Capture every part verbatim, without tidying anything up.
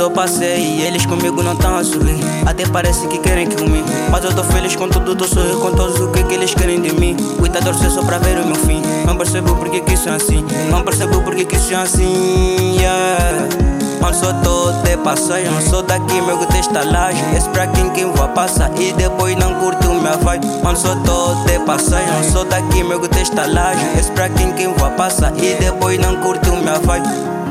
só passei e eles comigo não tão a subir. Até parece que querem que eu me. Mas eu tô feliz com tudo, tô sorrindo com todos o que, que eles querem de mim. Cuidador ser só pra ver o meu fim. Não percebo porque que isso é assim. Não percebo porque que isso é assim, yeah. Mano, só tô de passagem, não sou daqui, meu que testa laje. Esse pra quem quem vai passar e depois não curto minha vibe. Mano, só tô de passagem, não sou daqui, meu que testa laje. Esse pra quem quem vai passar e depois não curto minha vibe.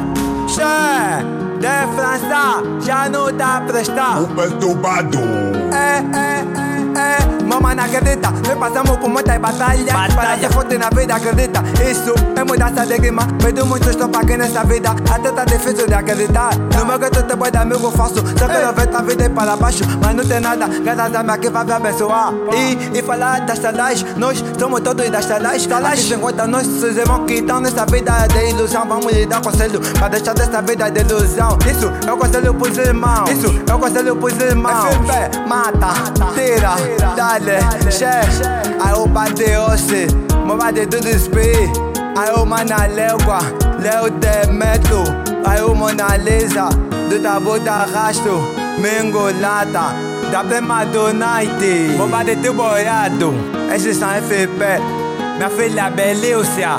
Che, de França, já não tá a prestar. O perturbado. É, é, é, é. Mama não acredita, nós passamos por muitas batalhas. Batalha. Para ser forte na vida, acredita. Isso é mudança de clima. Perdo muito, estou pra quem nessa vida. Até tá difícil de acreditar. No meu canto tem boi de amigo falso. Só quero ver tua vida ir para baixo. Mas não tem nada, graças a minha que vai me abençoar. E, e falar das salas, nós somos todos das salas. Aqui se encontra nossos irmãos que estão nessa vida de ilusão. Vamos lhe dar conselho para deixar dessa vida de ilusão. Isso é o conselho pros irmãos. Isso é o conselho pros irmãos. F P, mata, tira, dale, che. Aí o Badeosse, mama de tudo espí. Aí o Mana Legua, Leo Demeto. Aí o Mona Lisa, do Tabu da Rasto, Mengolata, da Prema do Night. Mama de teu boiado, esses são F P. Minha filha Belícia,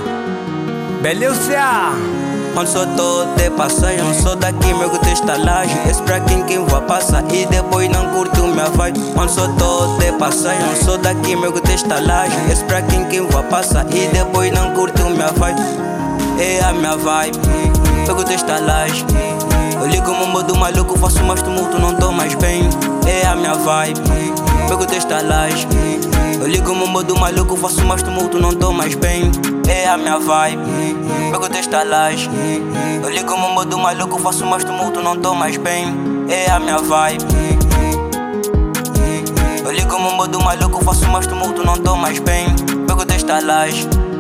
Belícia. Mano, só tô de passagem, não sou daqui, meu que testa laje. Esse pra quem quem vai passar e depois não curto minha vibe. Mano, só tô de passagem, não sou daqui, meu que testa laje. Esse pra quem quem vai passar e depois não curto minha vibe. É a minha vibe, meu que testa laje. Eu ligo o mambo do maluco, faço mais tumulto, não tô mais bem. É a minha vibe, meu que testa laje. Eu ligo o mambo do maluco, faço mais tumulto, não tô mais bem. É a minha vibe, meu que testa laje. Eu ligo o mambo do maluco, faço mais tumulto, não tô mais bem. É a minha vibe. Eu ligo o mambo do maluco, faço mais tumulto, não tô mais bem. Meu que testa laje.